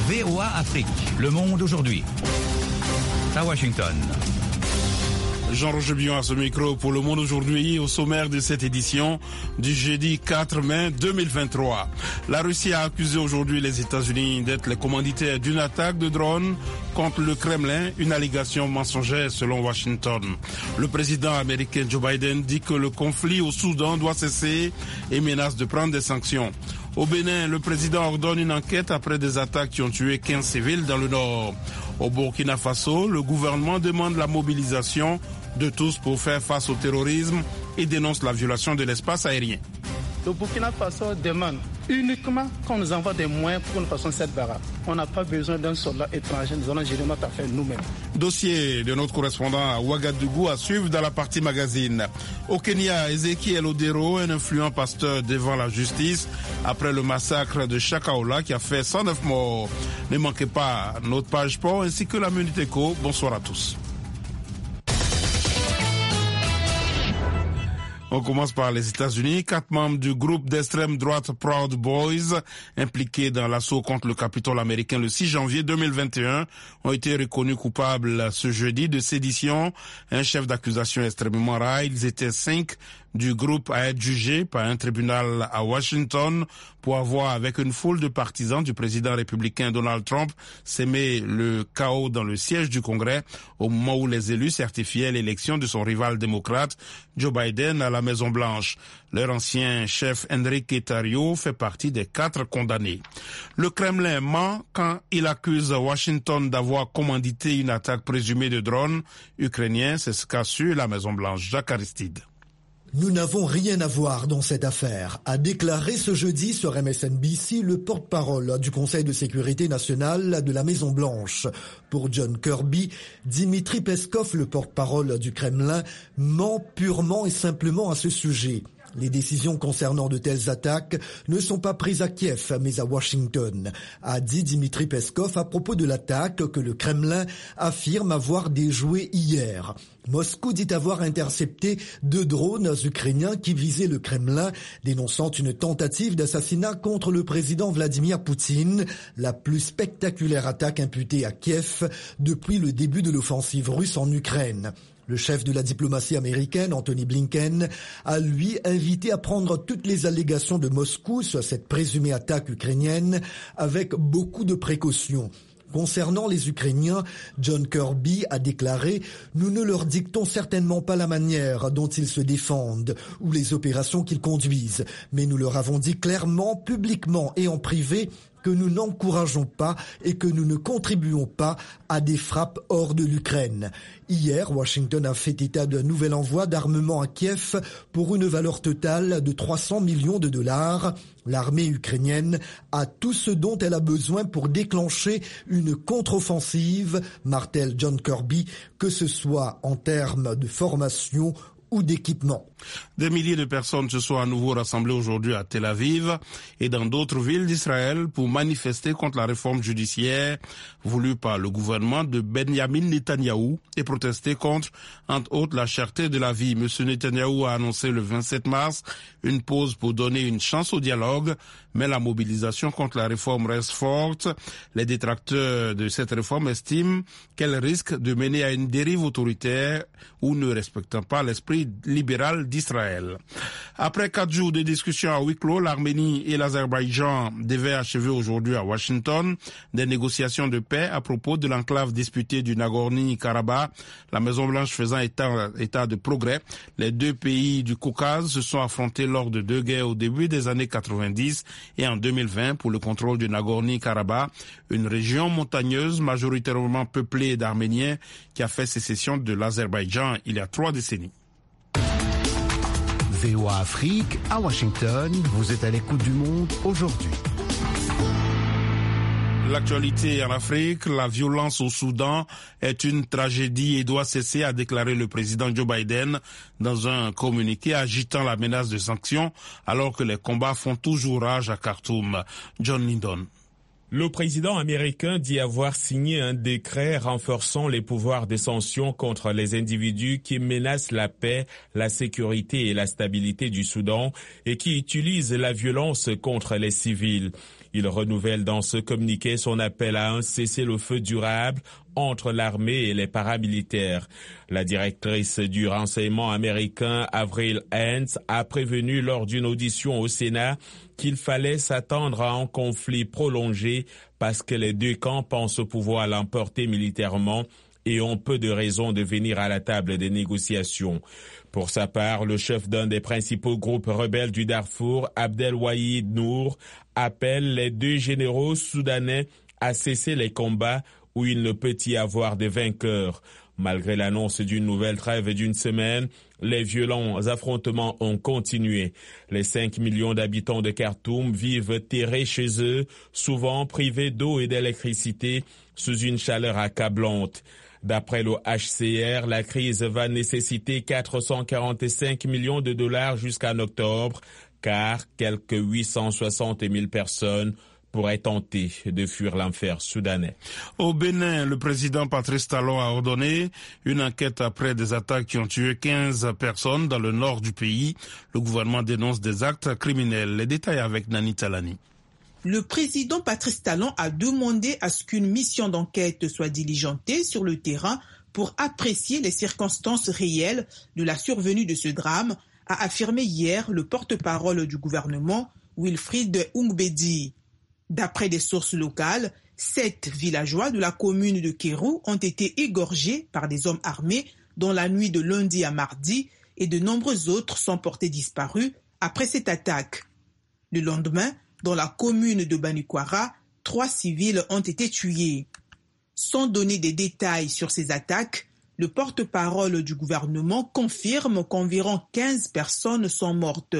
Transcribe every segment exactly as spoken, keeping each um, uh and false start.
V O A Afrique, le monde aujourd'hui. À Washington. Jean-Roger Bion à ce micro pour Le Monde aujourd'hui, au sommaire de cette édition du jeudi quatre mai deux mille vingt-trois. La Russie a accusé aujourd'hui les États-Unis d'être les commanditaires d'une attaque de drone contre le Kremlin, une allégation mensongère selon Washington. Le président américain Joe Biden dit que le conflit au Soudan doit cesser et menace de prendre des sanctions. Au Bénin, le président ordonne une enquête après des attaques qui ont tué quinze civils dans le nord. Au Burkina Faso, le gouvernement demande la mobilisation de tous pour faire face au terrorisme et dénonce la violation de l'espace aérien. Le Burkina Faso demande uniquement qu'on nous envoie des moyens pour que nous fassions cette barrage. On n'a pas besoin d'un soldat étranger, nous allons gérer notre affaire nous-mêmes. Dossier de notre correspondant à Ouagadougou à suivre dans la partie magazine. Au Kenya, Ezekiel Odero, un influent pasteur devant la justice après le massacre de Chakaola qui a fait cent neuf morts. Ne manquez pas notre page sport ainsi que la Minute Éco. Bonsoir à tous. On commence par les États-Unis. Quatre membres du groupe d'extrême droite Proud Boys, impliqués dans l'assaut contre le Capitole américain le six janvier deux mille vingt et un, ont été reconnus coupables ce jeudi de sédition. Un chef d'accusation extrêmement rare. Ils étaient cinq du groupe à être jugés par un tribunal à Washington pour avoir, avec une foule de partisans du président républicain Donald Trump, sémé le chaos dans le siège du Congrès au moment où les élus certifiaient l'élection de son rival démocrate Joe Biden à la Maison-Blanche. Leur ancien chef Enrique Tarrio fait partie des quatre condamnés. Le Kremlin ment quand il accuse Washington d'avoir commandité une attaque présumée de drones ukrainiens. C'est ce qu'a su la Maison-Blanche. Jacques Aristide. Nous n'avons rien à voir dans cette affaire, a déclaré ce jeudi sur M S N B C le porte-parole du Conseil de sécurité nationale de la Maison-Blanche. Pour John Kirby, Dmitri Peskov, le porte-parole du Kremlin, ment purement et simplement à ce sujet. Les décisions concernant de telles attaques ne sont pas prises à Kiev, mais à Washington, a dit Dmitri Peskov à propos de l'attaque que le Kremlin affirme avoir déjouée hier. Moscou dit avoir intercepté deux drones ukrainiens qui visaient le Kremlin, dénonçant une tentative d'assassinat contre le président Vladimir Poutine, la plus spectaculaire attaque imputée à Kiev depuis le début de l'offensive russe en Ukraine. Le chef de la diplomatie américaine, Anthony Blinken, a lui invité à prendre toutes les allégations de Moscou sur cette présumée attaque ukrainienne avec beaucoup de précautions. Concernant les Ukrainiens, John Kirby a déclaré « Nous ne leur dictons certainement pas la manière dont ils se défendent ou les opérations qu'ils conduisent, mais nous leur avons dit clairement, publiquement et en privé que nous n'encourageons pas et que nous ne contribuons pas à des frappes hors de l'Ukraine. » Hier, Washington a fait état d'un nouvel envoi d'armement à Kiev pour une valeur totale de trois cents millions de dollars. L'armée ukrainienne a tout ce dont elle a besoin pour déclencher une contre-offensive, martèle John Kirby, que ce soit en termes de formation ou d'équipement. Des milliers de personnes se sont à nouveau rassemblées aujourd'hui à Tel Aviv et dans d'autres villes d'Israël pour manifester contre la réforme judiciaire voulue par le gouvernement de Benjamin Netanyahou et protester contre, entre autres, la cherté de la vie. Monsieur Netanyahou a annoncé le vingt-sept mars une pause pour donner une chance au dialogue, mais la mobilisation contre la réforme reste forte. Les détracteurs de cette réforme estiment qu'elle risque de mener à une dérive autoritaire ou ne respectant pas l'esprit libéral d'Israël. Après quatre jours de discussions à huis clos, l'Arménie et l'Azerbaïdjan devaient achever aujourd'hui à Washington des négociations de paix à propos de l'enclave disputée du Nagorno-Karabakh, la Maison-Blanche faisant état, état de progrès. Les deux pays du Caucase se sont affrontés lors de deux guerres au début des années quatre-vingt-dix et en deux mille vingt pour le contrôle du Nagorno-Karabakh, une région montagneuse majoritairement peuplée d'Arméniens qui a fait sécession de l'Azerbaïdjan il y a trois décennies. V O A Afrique, à Washington, vous êtes à l'écoute du monde aujourd'hui. L'actualité en Afrique, la violence au Soudan est une tragédie et doit cesser, a déclaré le président Joe Biden dans un communiqué agitant la menace de sanctions alors que les combats font toujours rage à Khartoum. John Lindon. Le président américain dit avoir signé un décret renforçant les pouvoirs de sanction contre les individus qui menacent la paix, la sécurité et la stabilité du Soudan et qui utilisent la violence contre les civils. Il renouvelle dans ce communiqué son appel à un cessez-le-feu durable entre l'armée et les paramilitaires. La directrice du renseignement américain, Avril Haines, a prévenu lors d'une audition au Sénat qu'il fallait s'attendre à un conflit prolongé parce que les deux camps pensent pouvoir l'emporter militairement et ont peu de raisons de venir à la table des négociations. Pour sa part, le chef d'un des principaux groupes rebelles du Darfour, Abdelwahid Nour, appelle les deux généraux soudanais à cesser les combats où il ne peut y avoir de vainqueurs. Malgré l'annonce d'une nouvelle trêve d'une semaine, les violents affrontements ont continué. Les cinq millions d'habitants de Khartoum vivent terrés chez eux, souvent privés d'eau et d'électricité, sous une chaleur accablante. D'après le H C R, la crise va nécessiter quatre cent quarante-cinq millions de dollars jusqu'en octobre, car quelques huit cent soixante mille personnes pourrait tenter de fuir l'enfer soudanais. Au Bénin, le président Patrice Talon a ordonné une enquête après des attaques qui ont tué quinze personnes dans le nord du pays. Le gouvernement dénonce des actes criminels. Les détails avec Nani Talani. Le président Patrice Talon a demandé à ce qu'une mission d'enquête soit diligentée sur le terrain pour apprécier les circonstances réelles de la survenue de ce drame, a affirmé hier le porte-parole du gouvernement, Wilfried Ungbedi. D'après des sources locales, sept villageois de la commune de Kérou ont été égorgés par des hommes armés dans la nuit de lundi à mardi et de nombreux autres sont portés disparus après cette attaque. Le lendemain, dans la commune de Banikwara, trois civils ont été tués. Sans donner des détails sur ces attaques, le porte-parole du gouvernement confirme qu'environ quinze personnes sont mortes.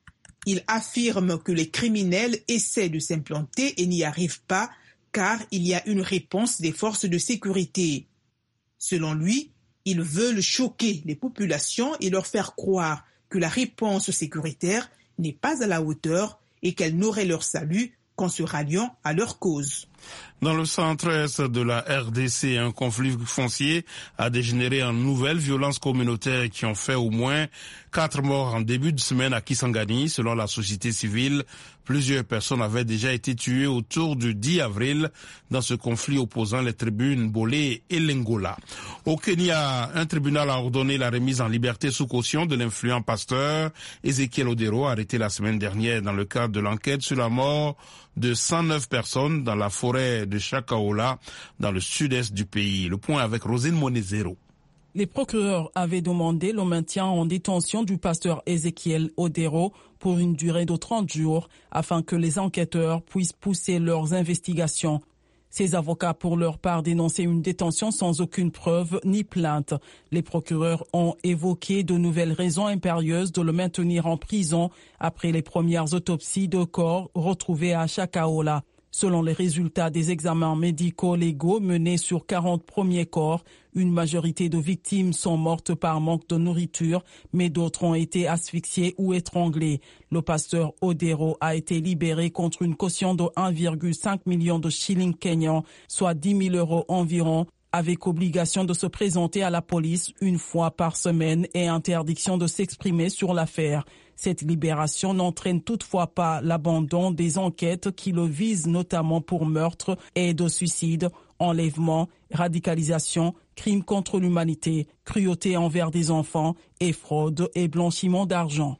Il affirme que les criminels essaient de s'implanter et n'y arrivent pas car il y a une réponse des forces de sécurité. Selon lui, ils veulent choquer les populations et leur faire croire que la réponse sécuritaire n'est pas à la hauteur et qu'elle n'aurait leur salut qu'en se ralliant à leur cause. Dans le centre-est de la R D C, un conflit foncier a dégénéré en nouvelles violences communautaires qui ont fait au moins quatre morts en début de semaine à Kisangani. Selon la société civile, plusieurs personnes avaient déjà été tuées autour du dix avril dans ce conflit opposant les tribunes Bolé et Lengola. Au Kenya, un tribunal a ordonné la remise en liberté sous caution de l'influent pasteur Ezekiel Odero, arrêté la semaine dernière dans le cadre de l'enquête sur la mort de cent neuf personnes dans la forêt de Chakaola, dans le sud-est du pays. Le point avec Rosine Monezero. Les procureurs avaient demandé le maintien en détention du pasteur Ezekiel Odero pour une durée de trente jours afin que les enquêteurs puissent pousser leurs investigations. Ses avocats, pour leur part, dénonçaient une détention sans aucune preuve ni plainte. Les procureurs ont évoqué de nouvelles raisons impérieuses de le maintenir en prison après les premières autopsies de corps retrouvées à Chakaola. Selon les résultats des examens médicaux légaux menés sur quarante premiers corps, une majorité de victimes sont mortes par manque de nourriture, mais d'autres ont été asphyxiées ou étranglées. Le pasteur Odero a été libéré contre une caution de un virgule cinq million de shillings kenyans, soit dix mille euros environ, avec obligation de se présenter à la police une fois par semaine et interdiction de s'exprimer sur l'affaire. Cette libération n'entraîne toutefois pas l'abandon des enquêtes qui le visent notamment pour meurtre, aide au suicide, enlèvement, radicalisation, crimes contre l'humanité, cruauté envers des enfants et fraude et blanchiment d'argent.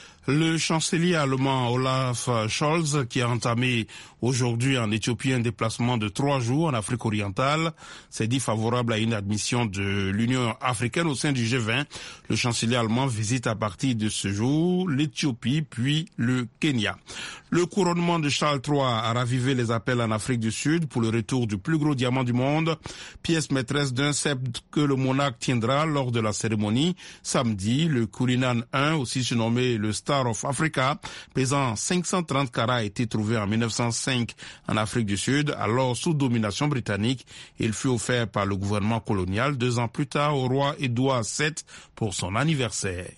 Le chancelier allemand Olaf Scholz, qui a entamé aujourd'hui en Éthiopie un déplacement de trois jours en Afrique orientale, s'est dit favorable à une admission de l'Union africaine au sein du G vingt. Le chancelier allemand visite à partir de ce jour l'Éthiopie puis le Kenya. Le couronnement de Charles trois a ravivé les appels en Afrique du Sud pour le retour du plus gros diamant du monde, pièce maîtresse d'un sceptre que le monarque tiendra lors de la cérémonie samedi. Le Cullinan un, aussi surnommé le Star of Africa, pesant cinq cent trente carats, a été trouvé en mille neuf cent cinq en Afrique du Sud, alors sous domination britannique. Il fut offert par le gouvernement colonial deux ans plus tard au roi Édouard sept pour son anniversaire.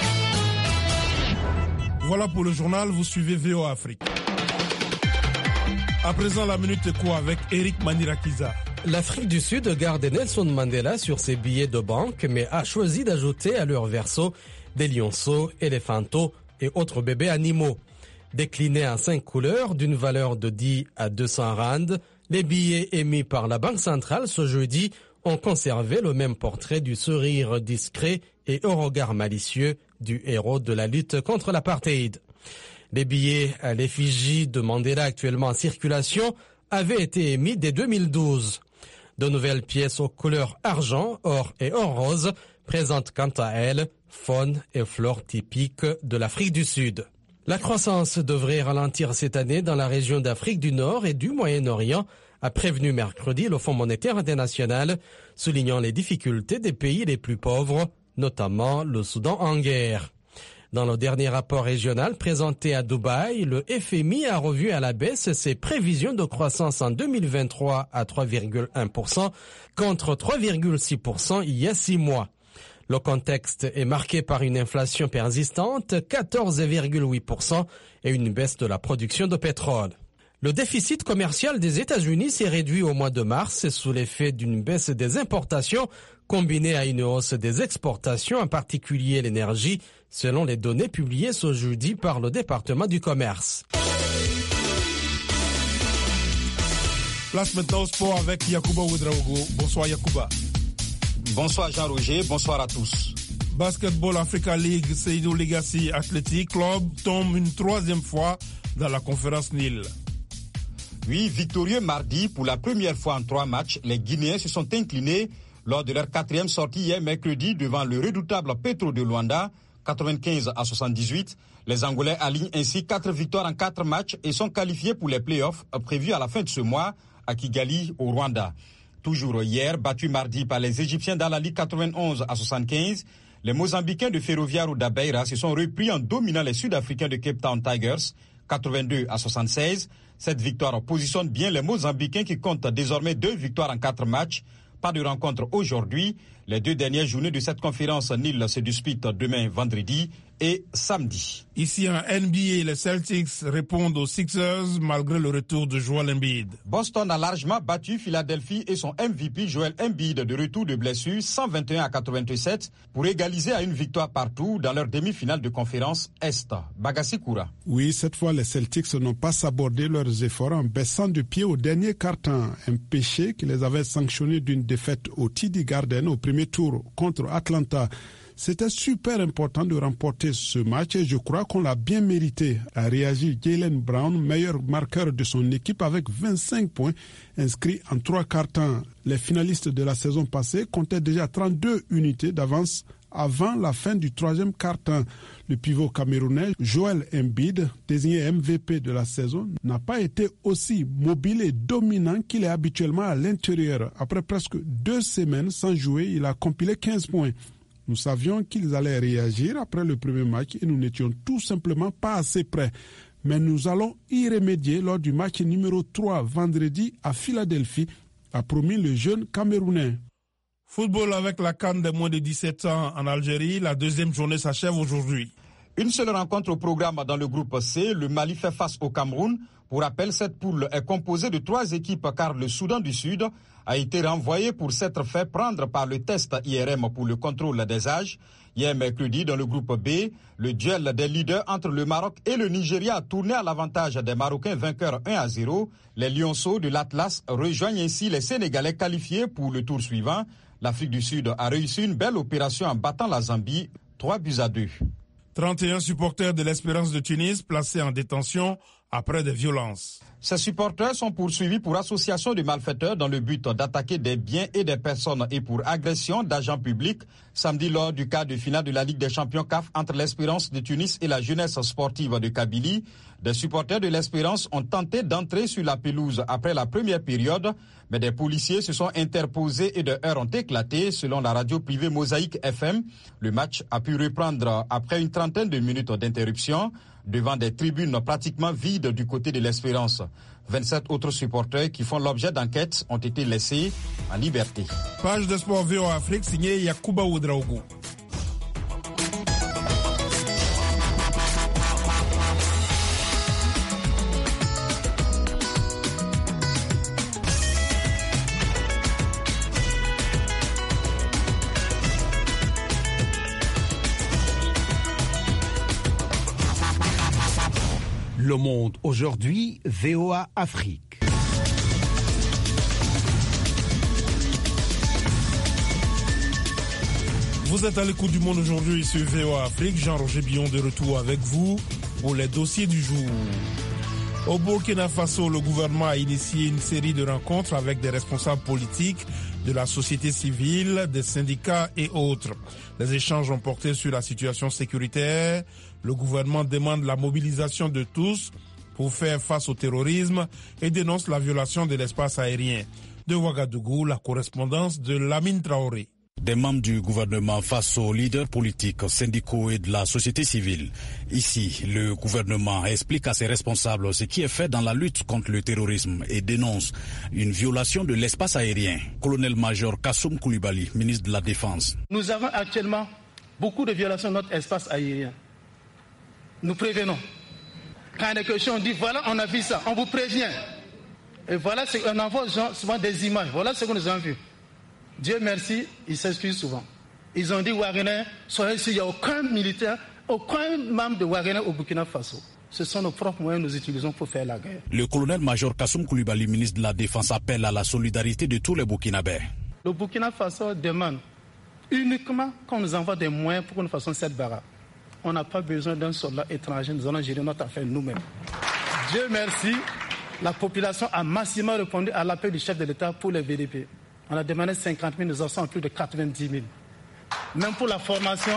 Voilà pour le journal, vous suivez V O Afrique. À présent, la Minute Éco avec Eric Manirakiza. L'Afrique du Sud garde Nelson Mandela sur ses billets de banque, mais a choisi d'ajouter à leur verso des lionceaux, éléphantos et autres bébés animaux. Déclinés en cinq couleurs d'une valeur de dix à deux cents rand, les billets émis par la Banque centrale ce jeudi ont conservé le même portrait du sourire discret et au regard malicieux du héros de la lutte contre l'apartheid. Les billets à l'effigie de Mandela actuellement en circulation avaient été émis dès deux mille douze. De nouvelles pièces aux couleurs argent, or et or rose présentent quant à elles faune et flore typiques de l'Afrique du Sud. La croissance devrait ralentir cette année dans la région d'Afrique du Nord et du Moyen-Orient, a prévenu mercredi le Fonds monétaire international, soulignant les difficultés des pays les plus pauvres, notamment le Soudan en guerre. Dans le dernier rapport régional présenté à Dubaï, le F M I a revu à la baisse ses prévisions de croissance en deux mille vingt-trois à trois virgule un pour cent contre trois virgule six pour cent il y a six mois. Le contexte est marqué par une inflation persistante, quatorze virgule huit pour cent, et une baisse de la production de pétrole. Le déficit commercial des États-Unis s'est réduit au mois de mars sous l'effet d'une baisse des importations combinée à une hausse des exportations, en particulier l'énergie, selon les données publiées ce jeudi par le département du commerce. Place maintenant au sport avec Yacouba Ouedraogo. Bonsoir Yacouba. Bonsoir Jean-Roger, bonsoir à tous. Basketball Africa League, Seydou Legacy Athletic Club tombe une troisième fois dans la conférence Nil. Oui, victorieux mardi pour la première fois en trois matchs, les Guinéens se sont inclinés lors de leur quatrième sortie hier mercredi devant le redoutable Petro de Luanda, quatre-vingt-quinze à soixante-dix-huit. Les Angolais alignent ainsi quatre victoires en quatre matchs et sont qualifiés pour les playoffs prévus à la fin de ce mois à Kigali, au Rwanda. Toujours hier, battus mardi par les Égyptiens dans la Ligue quatre-vingt-onze à soixante-quinze, les Mozambicains de Ferroviário da Beira se sont repris en dominant les Sud-Africains de Cape Town Tigers, quatre-vingt-deux à soixante-seize. Cette victoire positionne bien les Mozambicains qui comptent désormais deux victoires en quatre matchs. Pas de rencontre aujourd'hui. Les deux dernières journées de cette conférence Nil se disputent demain vendredi et samedi. Ici en N B A, les Celtics répondent aux Sixers malgré le retour de Joel Embiid. Boston a largement battu Philadelphie et son M V P Joel Embiid de retour de blessure cent vingt et un à quatre-vingt-sept pour égaliser à une victoire partout dans leur demi-finale de conférence Est. Bagassi Koura. Oui, cette fois les Celtics n'ont pas sabordé leurs efforts en baissant de pied au dernier quart-temps, un péché qui les avait sanctionnés d'une défaite au T D Garden au premier tour contre Atlanta. C'était super important de remporter ce match et je crois qu'on l'a bien mérité, a réagi Jaylen Brown, meilleur marqueur de son équipe avec vingt-cinq points inscrits en trois quarts-temps. Les finalistes de la saison passée comptaient déjà trente-deux unités d'avance avant la fin du troisième quart-temps. Le pivot camerounais Joel Embiid, désigné M V P de la saison, n'a pas été aussi mobile et dominant qu'il est habituellement à l'intérieur. Après presque deux semaines sans jouer, il a compilé quinze points. Nous savions qu'ils allaient réagir après le premier match et nous n'étions tout simplement pas assez prêts. Mais nous allons y remédier lors du match numéro trois vendredi à Philadelphie, a promis le jeune Camerounais. Football avec la CAN des moins de dix-sept ans en Algérie, la deuxième journée s'achève aujourd'hui. Une seule rencontre au programme dans le groupe C, le Mali fait face au Cameroun. Pour rappel, cette poule est composée de trois équipes car le Soudan du Sud a été renvoyé pour s'être fait prendre par le test I R M pour le contrôle des âges. Hier mercredi, dans le groupe B, le duel des leaders entre le Maroc et le Nigeria a tourné à l'avantage des Marocains vainqueurs un à zéro. Les Lionceaux de l'Atlas rejoignent ainsi les Sénégalais qualifiés pour le tour suivant. L'Afrique du Sud a réussi une belle opération en battant la Zambie, trois buts à deux. trente et un supporters de l'Espérance de Tunis placés en détention après des violences. Ces supporters sont poursuivis pour association de malfaiteurs dans le but d'attaquer des biens et des personnes et pour agression d'agents publics. Samedi, lors du quart de finale de la Ligue des champions C A F entre l'Espérance de Tunis et la jeunesse sportive de Kabylie, des supporters de l'Espérance ont tenté d'entrer sur la pelouse après la première période, mais des policiers se sont interposés et des heurts ont éclaté, selon la radio privée Mosaïque F M. Le match a pu reprendre après une trentaine de minutes d'interruption, devant des tribunes pratiquement vides du côté de l'Espérance. vingt-sept autres supporters qui font l'objet d'enquêtes ont été laissés en liberté. Page de sport V O Afrique signée Yacouba Ouedraogo. Le Monde aujourd'hui, V O A Afrique. Vous êtes à l'écoute du Monde aujourd'hui sur V O A Afrique. Jean-Roger Billon de retour avec vous pour les dossiers du jour. Au Burkina Faso, le gouvernement a initié une série de rencontres avec des responsables politiques de la société civile, des syndicats et autres. Les échanges ont porté sur la situation sécuritaire. Le gouvernement demande la mobilisation de tous pour faire face au terrorisme et dénonce la violation de l'espace aérien. De Ouagadougou, la correspondance de Lamine Traoré. Des membres du gouvernement face aux leaders politiques, syndicaux et de la société civile. Ici, le gouvernement explique à ses responsables ce qui est fait dans la lutte contre le terrorisme et dénonce une violation de l'espace aérien. Colonel-major Kassoum Koulibaly, ministre de la Défense. Nous avons actuellement beaucoup de violations de notre espace aérien. Nous prévenons. Quand il y a des questions, on dit voilà, on a vu ça, on vous prévient. Et voilà, on envoie souvent des images. Voilà ce que nous avons vu. Dieu merci, ils s'excusent souvent. Ils ont dit Wagner, soyez sûr, il n'y a aucun militaire, aucun membre de Wagner au Burkina Faso. Ce sont nos propres moyens que nous utilisons pour faire la guerre. Le colonel-major Kassoum Koulibaly, ministre de la Défense, appelle à la solidarité de tous les Burkinabés. Le Burkina Faso demande uniquement qu'on nous envoie des moyens pour que nous fassions cette barrage. On n'a pas besoin d'un soldat étranger, nous allons gérer notre affaire nous-mêmes. Dieu merci, la population a massivement répondu à l'appel du chef de l'État pour les V D P. On a demandé cinquante mille, nous en sommes plus de quatre-vingt-dix mille. Même pour la formation,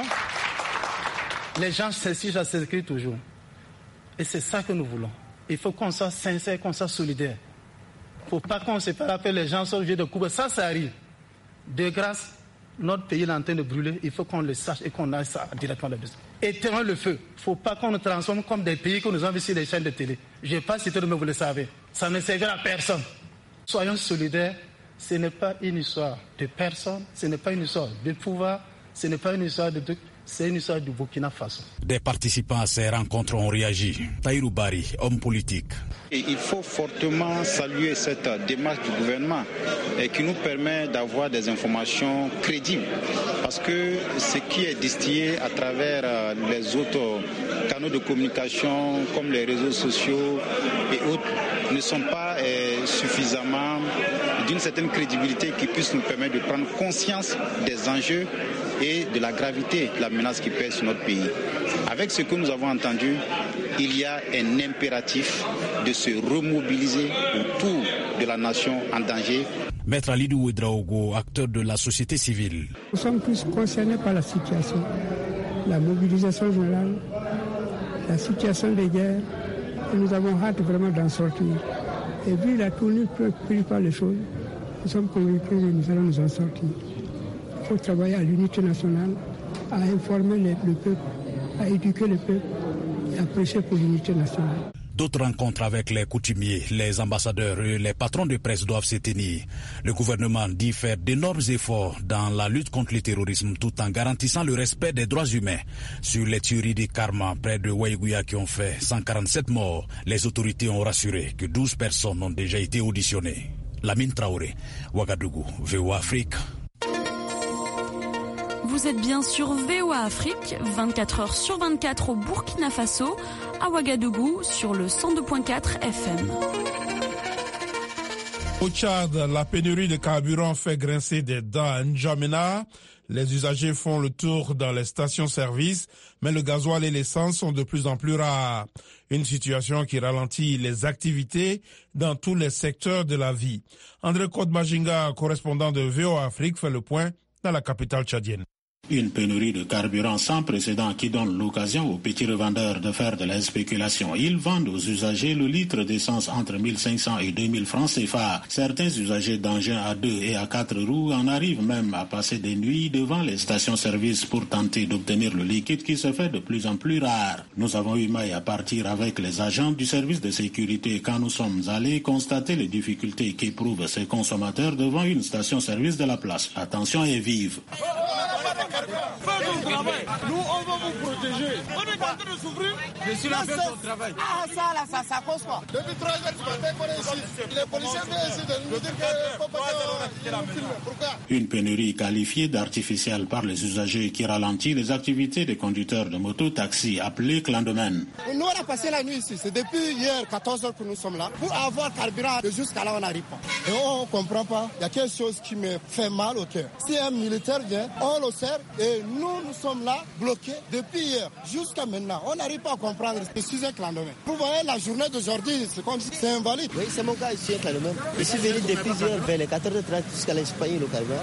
les gens s'exigent à s'inscrire toujours. Et c'est ça que nous voulons. Il faut qu'on soit sincère, qu'on soit solidaire. Il ne faut pas qu'on se fasse appeler les gens sur le vieux de Cuba. Ça, ça arrive. De grâce, notre pays est en train de brûler. Il faut qu'on le sache et qu'on aille ça directement là-dessus. Éteignons le feu. Il ne faut pas qu'on nous transforme comme des pays que nous avons vu sur les chaînes de télé. Je n'ai pas cité, mais vous le savez. Ça ne servira à personne. Soyons solidaires. Ce n'est pas une histoire de personne, ce n'est pas une histoire de pouvoir, ce n'est pas une histoire de trucs, c'est une histoire du Burkina Faso. Des participants à ces rencontres ont réagi. Tahirou Bari, homme politique. Et il faut fortement saluer cette démarche du gouvernement et qui nous permet d'avoir des informations crédibles. Parce que ce qui est distillé à travers les autres canaux de communication comme les réseaux sociaux et autres ne sont pas eh, suffisamment d'une certaine crédibilité qui puisse nous permettre de prendre conscience des enjeux et de la gravité de la menace qui pèse sur notre pays. Avec ce que nous avons entendu, il y a un impératif de se remobiliser autour de la nation en danger. Maître Alidou Ouedraogo, acteur de la société civile. Nous sommes tous concernés par la situation, la mobilisation générale, la situation des guerres, et nous avons hâte vraiment d'en sortir. Et vu la tournure prise par les choses, nous sommes convaincus que nous allons nous en sortir. Il faut travailler à l'unité nationale, à informer le peuple, à éduquer le peuple et à prêcher pour l'unité nationale. D'autres rencontres avec les coutumiers, les ambassadeurs et les patrons de presse doivent se tenir. Le gouvernement dit faire d'énormes efforts dans la lutte contre le terrorisme tout en garantissant le respect des droits humains. Sur les tueries de Karma près de Waïgouya qui ont fait cent quarante-sept morts, les autorités ont rassuré que douze personnes ont déjà été auditionnées. Lamine Traoré, Ouagadougou, V O A Afrique. Vous êtes bien sur V O A Afrique, vingt-quatre heures sur vingt-quatre au Burkina Faso, à Ouagadougou sur le cent deux virgule quatre F M. Au Tchad, la pénurie de carburant fait grincer des dents à N'Djamena. Les usagers font le tour dans les stations-service, mais le gasoil et l'essence sont de plus en plus rares. Une situation qui ralentit les activités dans tous les secteurs de la vie. André Kodmajinga, correspondant de V O A Afrique, fait le point dans la capitale tchadienne. Une pénurie de carburant sans précédent qui donne l'occasion aux petits revendeurs de faire de la spéculation. Ils vendent aux usagers le litre d'essence entre mille cinq cents et deux mille francs C F A. Certains usagers d'engins à deux et à quatre roues en arrivent même à passer des nuits devant les stations-service pour tenter d'obtenir le liquide qui se fait de plus en plus rare. Nous avons eu maille à partir avec les agents du service de sécurité quand nous sommes allés constater les difficultés qu'éprouvent ces consommateurs devant une station-service de la place. La tension est vive. Fais ton travail. Nous, on va vous protéger. On est en train de souffrir. Je suis là, fais ton travail. Ah, ça, là, ça, ça cause quoi? Depuis trois heures du matin qu'on est ici. Les policiers viennent ici de nous dire que faut pas nous filmer. Pourquoi? Une pénurie qualifiée d'artificielle par les usagers qui ralentit les activités des conducteurs de moto-taxi appelés clandomènes. Nous, on a passé la nuit ici. C'est depuis hier, quatorze heures, que nous sommes là. Pour avoir carburant, jusqu'à là, on n'arrive pas. Et on ne comprend pas. Il y a quelque chose qui me fait mal au cœur. Si un militaire vient, on le sert et nous, nous sommes là, bloqués depuis hier jusqu'à maintenant. On n'arrive pas à comprendre. Je suis un clandomène. Vous voyez, la journée d'aujourd'hui, c'est comme si c'est invalide. Oui, c'est mon cas, je suis un clandomène. Je suis venu depuis hier, vers les quatre heures trente jusqu'à l'Espagne, le carburant.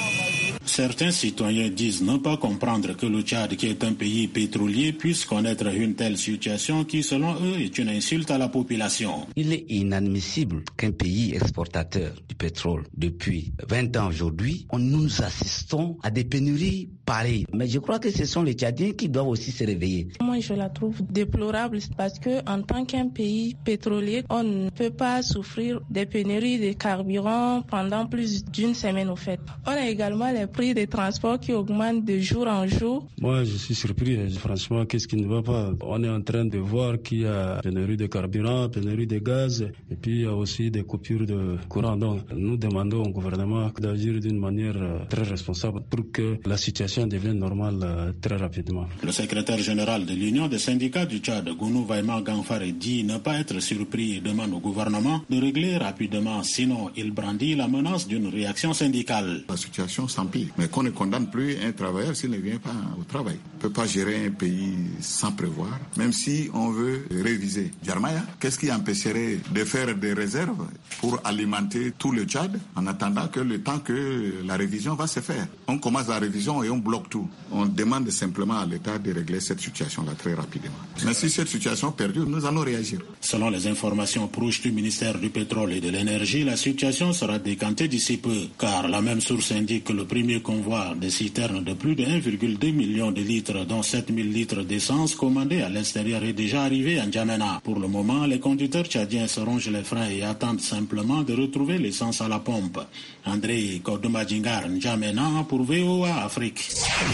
Certains citoyens disent ne pas comprendre que le Tchad, qui est un pays pétrolier, puisse connaître une telle situation qui, selon eux, est une insulte à la population. Il est inadmissible qu'un pays exportateur du pétrole depuis vingt ans aujourd'hui, nous assistons à des pénuries pareilles. Mais je crois que ce sont les Tchadiens qui doivent aussi se réveiller. Moi, je la trouve déplorable parce que en tant qu'un pays pétrolier, on ne peut pas souffrir des pénuries de carburant pendant plus d'une semaine au fait. On a également les prix des transports qui augmentent de jour en jour. Moi, je suis surpris. Franchement, qu'est-ce qui ne va pas? On est en train de voir qu'il y a pénurie de carburant, pénurie de gaz, et puis il y a aussi des coupures de courant. Donc, nous demandons au gouvernement d'agir d'une manière très responsable pour que la situation devienne normale très rapidement. Le secrétaire général de l'Union des syndicats du Tchad, Gounou Vaima Ganfare, dit ne pas être surpris et demande au gouvernement de régler rapidement, sinon il brandit la menace d'une réaction syndicale. La situation s'empire. Mais qu'on ne condamne plus un travailleur s'il ne vient pas au travail. On ne peut pas gérer un pays sans prévoir, même si on veut réviser. Djarmaya, qu'est-ce qui empêcherait de faire des réserves pour alimenter tout le Tchad en attendant que le temps que la révision va se faire? On commence la révision et on bloque tout. On demande simplement à l'État de régler cette situation-là très rapidement. Mais si cette situation perdure, nous allons réagir. Selon les informations proches du ministère du Pétrole et de l'Énergie, la situation sera décantée d'ici peu, car la même source indique que le premier convoi de citernes de plus de un virgule deux million de litres, dont sept mille litres d'essence commandés à l'extérieur, est déjà arrivé à N'Djamena. Pour le moment, les conducteurs tchadiens se rongent les freins et attendent simplement de retrouver l'essence à la pompe. André Kodomadjingar, N'Djamena pour V O A Afrique.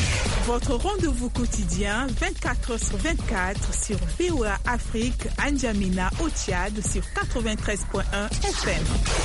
Votre rendez-vous quotidien vingt-quatre heures sur vingt-quatre sur V O A Afrique, à N'Djamena au Tchad sur quatre-vingt-treize virgule un F M.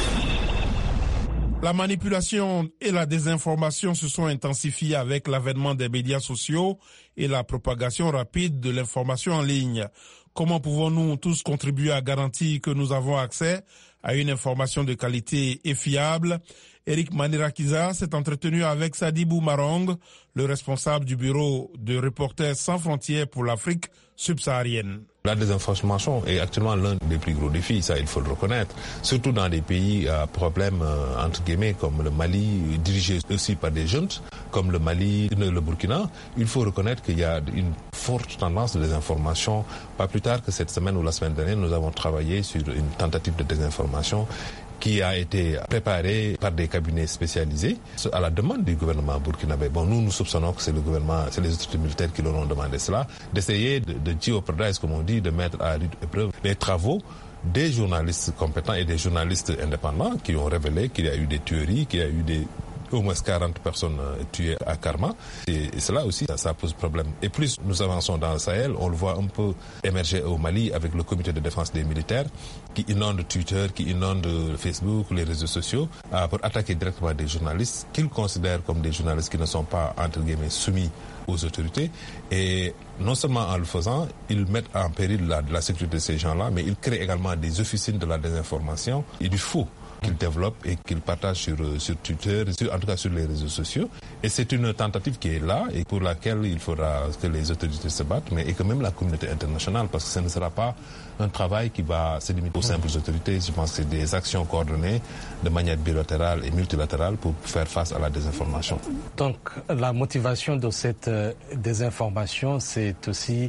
La manipulation et la désinformation se sont intensifiées avec l'avènement des médias sociaux et la propagation rapide de l'information en ligne. Comment pouvons-nous tous contribuer à garantir que nous avons accès à une information de qualité et fiable? Eric Manirakiza s'est entretenu avec Sadibou Marong, le responsable du bureau de Reporters sans frontières pour l'Afrique subsaharienne. La désinformation est actuellement l'un des plus gros défis, ça il faut le reconnaître, surtout dans des pays à problème euh, entre guillemets comme le Mali, dirigé aussi par des jeunes, comme le Mali, le Burkina. Il faut reconnaître qu'il y a une forte tendance de désinformation. Pas plus tard que cette semaine ou la semaine dernière, nous avons travaillé sur une tentative de désinformation qui a été préparé par des cabinets spécialisés à la demande du gouvernement burkinabé. Bon, nous, nous soupçonnons que c'est le gouvernement, c'est les autorités militaires qui leur ont demandé cela, d'essayer de, de jeopardiser, comme on dit, de mettre à rude épreuve les travaux des journalistes compétents et des journalistes indépendants qui ont révélé qu'il y a eu des tueries, qu'il y a eu des au moins quarante personnes tuées à Karma. Et, et cela aussi, ça, ça pose problème. Et plus nous avançons dans le Sahel, on le voit un peu émerger au Mali avec le comité de défense des militaires qui inonde Twitter, qui inonde Facebook, les réseaux sociaux, euh, pour attaquer directement des journalistes qu'ils considèrent comme des journalistes qui ne sont pas, entre guillemets, soumis aux autorités. Et non seulement en le faisant, ils mettent en péril la, la sécurité de ces gens-là, mais ils créent également des officines de la désinformation et du faux qu'ils développent et qu'ils partagent sur, sur Twitter, sur, en tout cas sur les réseaux sociaux. Et c'est une tentative qui est là et pour laquelle il faudra que les autorités se battent, mais et que même la communauté internationale, parce que ce ne sera pas un travail qui va se limiter aux simples autorités. Je pense que c'est des actions coordonnées de manière bilatérale et multilatérale pour faire face à la désinformation. Donc la motivation de cette désinformation, c'est aussi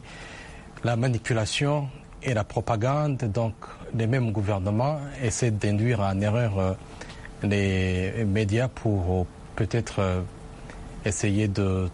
la manipulation et la propagande. Donc les mêmes gouvernements essaient d'induire en erreur euh, les médias pour euh, peut-être euh, essayer de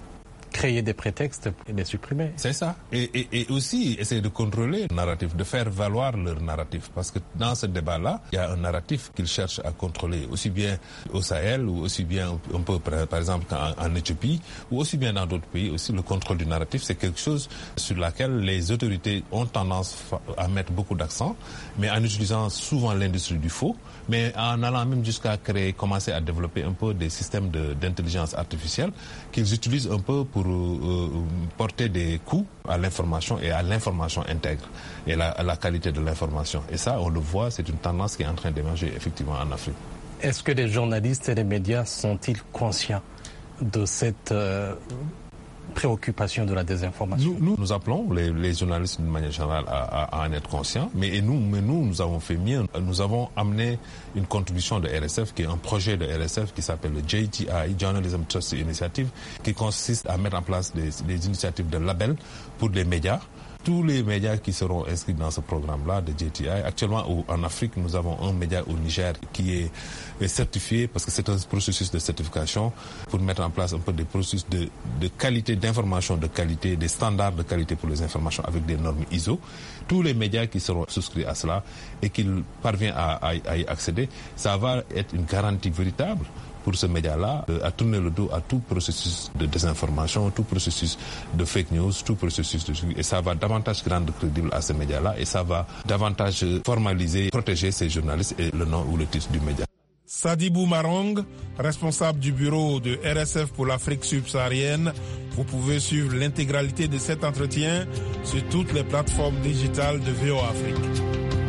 créer des prétextes et les supprimer. C'est ça. Et, et, et aussi essayer de contrôler le narratif, de faire valoir leur narratif. Parce que dans ce débat-là, il y a un narratif qu'ils cherchent à contrôler, aussi bien au Sahel, ou aussi bien un peu, par exemple, en, en Éthiopie, ou aussi bien dans d'autres pays. Aussi, le contrôle du narratif, c'est quelque chose sur laquelle les autorités ont tendance à mettre beaucoup d'accent, mais en utilisant souvent l'industrie du faux, mais en allant même jusqu'à créer, commencer à développer un peu des systèmes de, d'intelligence artificielle qu'ils utilisent un peu pour euh, porter des coups à l'information et à l'information intègre et la, à la qualité de l'information. Et ça, on le voit, c'est une tendance qui est en train d'émerger effectivement en Afrique. Est-ce que les journalistes et les médias sont-ils conscients de cette euh, préoccupation de la désinformation? Nous, nous, nous appelons les, les journalistes d'une manière générale à, à, à en être conscients, mais, et nous, mais nous, nous avons fait mieux. Nous avons amené une contribution de R S F, qui est un projet de R S F qui s'appelle le J T I, Journalism Trust Initiative, qui consiste à mettre en place des, des initiatives de label pour les médias. Tous les médias qui seront inscrits dans ce programme-là de J T I, actuellement en Afrique, nous avons un média au Niger qui est certifié, parce que c'est un processus de certification pour mettre en place un peu des processus de, de qualité, d'information de qualité, des standards de qualité pour les informations avec des normes I S O. Tous les médias qui seront souscrits à cela et qui parviennent à, à, à y accéder, ça va être une garantie véritable pour ce média-là, à tourner le dos à tout processus de désinformation, tout processus de fake news, tout processus de... Et ça va davantage rendre crédible à ce média-là et ça va davantage formaliser, protéger ces journalistes et le nom ou le titre du média. Sadibou Marong, responsable du bureau de R S F pour l'Afrique subsaharienne. Vous pouvez suivre l'intégralité de cet entretien sur toutes les plateformes digitales de V O A Afrique.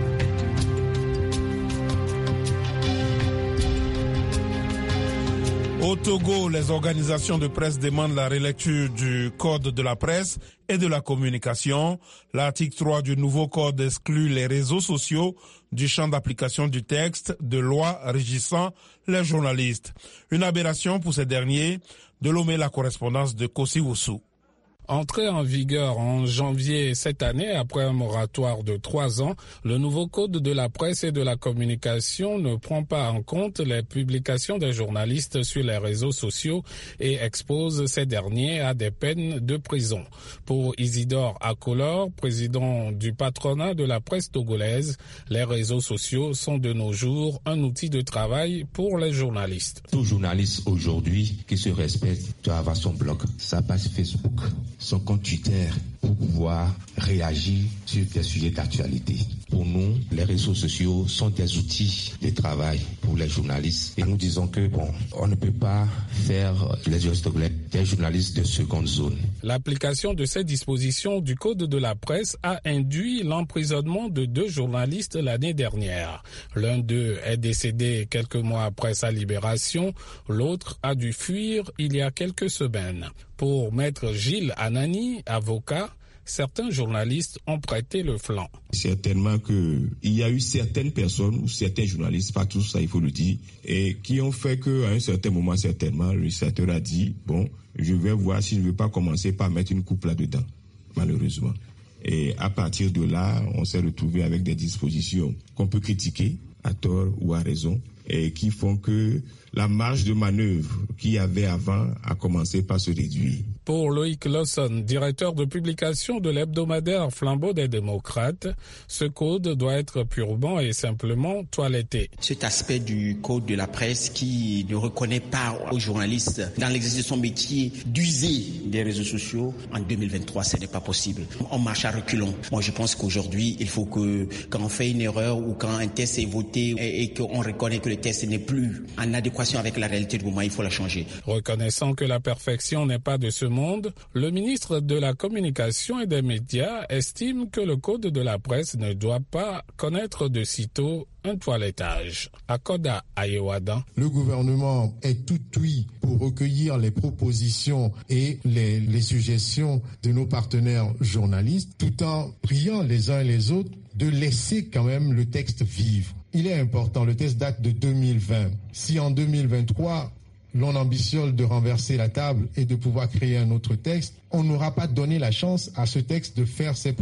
Au Togo, les organisations de presse demandent la relecture du Code de la presse et de la communication. L'article trois du nouveau code exclut les réseaux sociaux du champ d'application du texte de loi régissant les journalistes. Une aberration pour ces derniers. De Lomé, la correspondance de Kossi Oussou. Entré en vigueur en janvier cette année, après un moratoire de trois ans, le nouveau code de la presse et de la communication ne prend pas en compte les publications des journalistes sur les réseaux sociaux et expose ces derniers à des peines de prison. Pour Isidore Akolor, président du patronat de la presse togolaise, les réseaux sociaux sont de nos jours un outil de travail pour les journalistes. Tout journaliste aujourd'hui qui se respecte doit avoir son blog, sa page Facebook, son compte Twitter pour pouvoir réagir sur des sujets d'actualité. Pour nous, les réseaux sociaux sont des outils de travail pour les journalistes. Et nous disons que, bon, on ne peut pas faire les des journalistes de seconde zone. L'application de ces dispositions du Code de la presse a induit l'emprisonnement de deux journalistes l'année dernière. L'un d'eux est décédé quelques mois après sa libération, l'autre a dû fuir il y a quelques semaines. Pour maître Gilles Anani, avocat, certains journalistes ont prêté le flanc. Certainement qu'il y a eu certaines personnes ou certains journalistes, pas tous, ça il faut le dire, et qui ont fait qu'à un certain moment, certainement, le législateur a dit, bon, je vais voir si je ne veux pas commencer par mettre une coupe là-dedans, malheureusement. Et à partir de là, on s'est retrouvé avec des dispositions qu'on peut critiquer, à tort ou à raison, et qui font que la marge de manœuvre qu'il y avait avant a commencé par se réduire. Pour Loïc Lawson, directeur de publication de l'hebdomadaire Flambeau des démocrates, ce code doit être purement et simplement toiletté. Cet aspect du code de la presse qui ne reconnaît pas aux journalistes dans l'exercice de son métier d'user des réseaux sociaux, en deux mille vingt-trois, ce n'est pas possible. On marche à reculons. Moi, je pense qu'aujourd'hui, il faut que quand on fait une erreur ou quand un test est voté et, et qu'on reconnaît que le test n'est plus en adéquation avec la réalité du moment, il faut la changer. Reconnaissant que la perfection n'est pas de ce monde, le ministre de la Communication et des Médias estime que le code de la presse ne doit pas connaître de sitôt un toilettage. Akoda Ayewada. Le gouvernement est tout oui pour recueillir les propositions et les, les suggestions de nos partenaires journalistes, tout en priant les uns et les autres de laisser quand même le texte vivre. Il est important, le texte date de deux mille vingt. Si en deux mille vingt-trois, l'on ambitionne de renverser la table et de pouvoir créer un autre texte, on n'aura pas donné la chance à ce texte de faire ses preuves.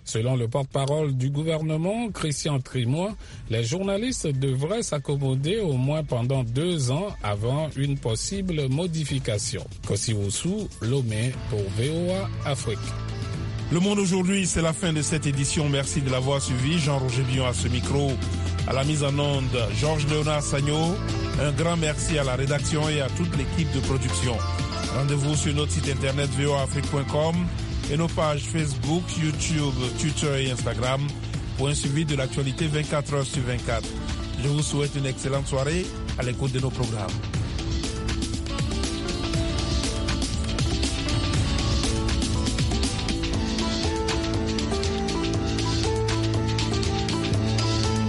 Selon le porte-parole du gouvernement, Christian Trimois, les journalistes devraient s'accommoder au moins pendant deux ans avant une possible modification. Kosiwusu, Lomé pour V O A Afrique. Le Monde aujourd'hui, c'est la fin de cette édition. Merci de l'avoir suivi. Jean-Roger Bion à ce micro. À la mise en onde, Georges Léonard Sagno. Un grand merci à la rédaction et à toute l'équipe de production. Rendez-vous sur notre site internet v o a afrique point com et nos pages Facebook, YouTube, Twitter et Instagram pour un suivi de l'actualité vingt-quatre heures sur vingt-quatre. Je vous souhaite une excellente soirée à l'écoute de nos programmes.